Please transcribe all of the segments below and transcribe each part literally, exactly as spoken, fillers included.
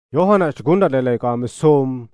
요한아 죽은다 렐레가 무솜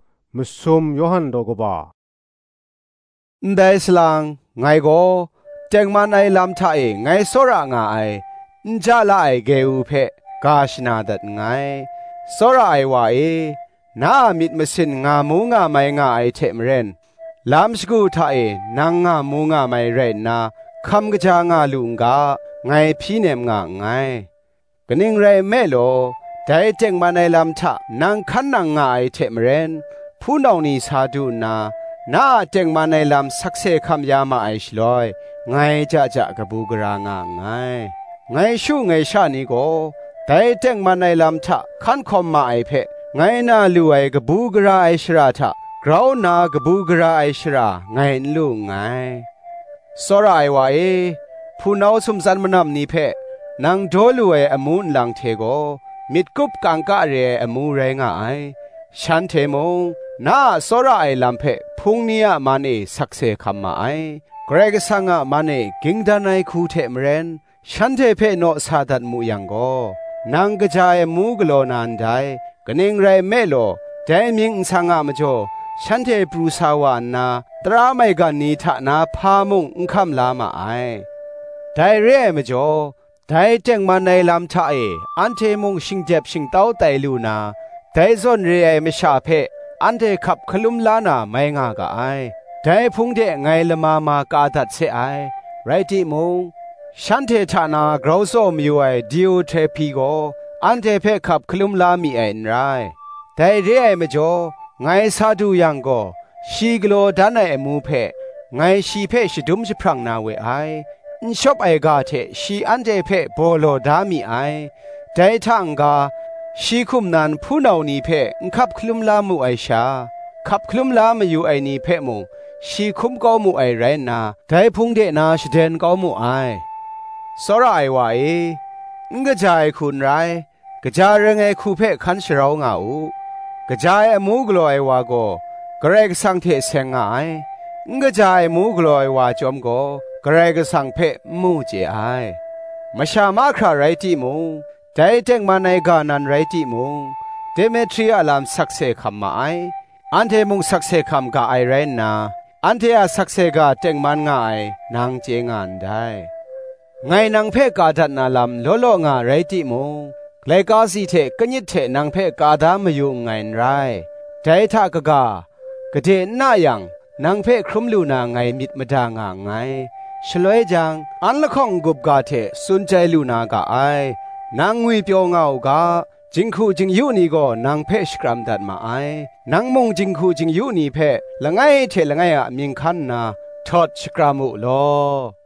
무솜 요한 도고바 ได้สลางไงก็แจงมันไอลำท่าเอไงสระงาไอจะละไอเกอูเพกาชนาดัดไงสระไอว่าเอน้ามิดมาสินงามูงาไม่งาไอเทมเรนลำสกูท่าเอนางงามูงาไม่เรนนาคำกะจางาลุงกาไงพี่เนมงาไงกนิ่งไรแม่โลได้แจงมันไอลำท่านางขันนางงาไอเทมเรนผู้น้องนี่สาดูนาน่าเจงมาในลำสักเซคำยามาไอชลอยไงจะจะกบูกรางาไงไงชูไงชานีโกแต่เจงมาในลำทะขันคอมมาไอเพไงน่าลูไอกบูกราไอชราทะกราวนากบูกราไอชราไงลูไงสระไอว่าเอผู้น้าสมสันมนำนี้เพนางโดลูไออมูนหลังเทโกมิดกุบกังกะเรอมูเรงไอฉันเทมงน่าสระไอลำเพพุงเนียมันเอสักเซคำมาไอเกรกสังะมันเอกิงดานไอคูเทมเรนฉันเทเพโนสาดัดมูยังโกนางกระจายมูกโลนันไดกนิงไรเมโลแต่มิงสังะมจ่อฉันเทปรูสาวานาตราไม่กันนีทะนาพามุงอุคำลามาไอได้เร่มจ่อได้เจงมันในลำทะเออันเทมุงชิงเจ็บชิงเต้าไตลูนาได้ซอนเรียไม่ชาเพอันเดขับขลุมลานาไม่งากะไอได้พุงเดไงละมามากาดัดเสไอไรติมงฉันเทฐานากราวโซมอยู่ไอดิโอเทพีโกอันเดเพขับขลุมลามีไอไรได้เรียมจ่อไงซาดูยังโกชีกโลดานไอมูเพไงชีเพชดุมจิพรังนาเวไออินชอบไอกาเทชีอันเดเพโบโลดามีไอได้ทังกาชีคุมนันผู้นานีเพขับคลุมลามูไอชาขับคลุมลามาอยู่ไอนีเพมงชีคุมก็มูไอไรนาได้พุงเดนาชเดนก็มูไอสระไอว่าเองกระจายคุณไรกระจายเรื่องไอคูเพขันชราวงาอูกระจายมูกลอยว่าโกกระไรก็สังเทเสงไองกระจายมูกลอยว่าจอมโกกระไรก็สังเพมูเจไอมาชามาคราไรที่มูแต่เจงมาในกานันไรติมุงเดเมทรีอาลามสักเซคำมาไออันเทมุงสักเซคำกาไอไรนาอันเทอาสักเซกาเจงมันง่ายนางเจงานได้ไงนางเพกาดัดนาลำโลโลงาไรติมุงเลกาสีเทกนิดเทนางเพกาดามอยู่ไงไรแต่ถ้ากะกากะเดน่ายังนางเพครุมลูนาไงมิดมาดางาไงฉลวยจังอันละข้องกุบกาเทสุนใจลูนากาไอนางงุยเปียวงาวกาจิงคูจิงยูนี่ก็นางเพชกรัมดัดมาไอนางมงจิงคูจิงยูนี่เพละไงเทละไงอะมิงคันนาทอดชกรามุโล